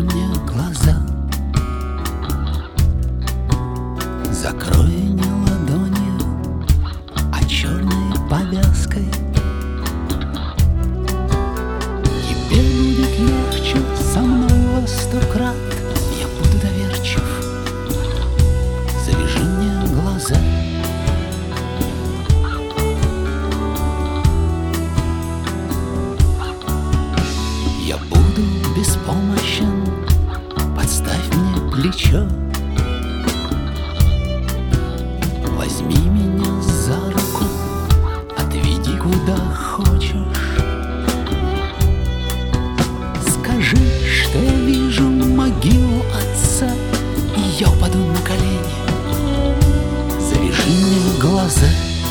мне глаза, закрой не ладонью, а черной повязкой. Тебе будет легче со мной во 100 крат. Я буду доверчив, завяжи мне глаза. Я буду беспомощен, подставь мне плечо. Возьми меня за руку, отведи куда хочешь. Скажи, что я вижу могилу отца, и я упаду на колени. Завяжи мне глаза.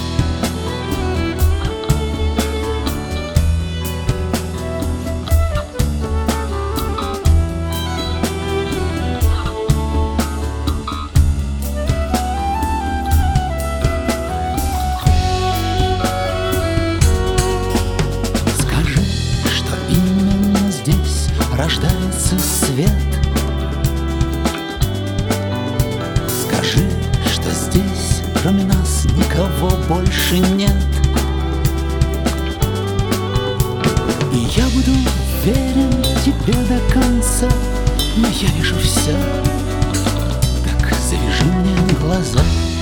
Рождается свет. Скажи, что здесь кроме нас никого больше нет. И я буду верен тебе до конца, но я вижу все. Так завяжи мне глаза.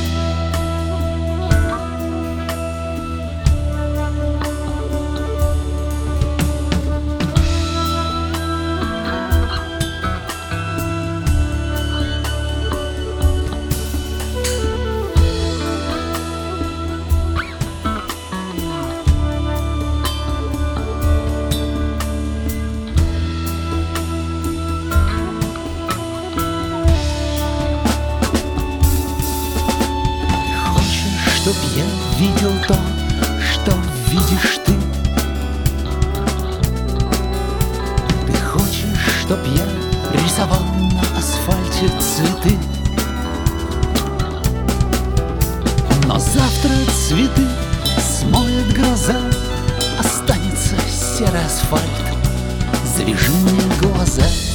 Чтоб я видел то, что видишь ты. Ты хочешь, чтоб я рисовал на асфальте цветы. Но завтра цветы смоет гроза, останется серый асфальт. Завяжи мне глаза.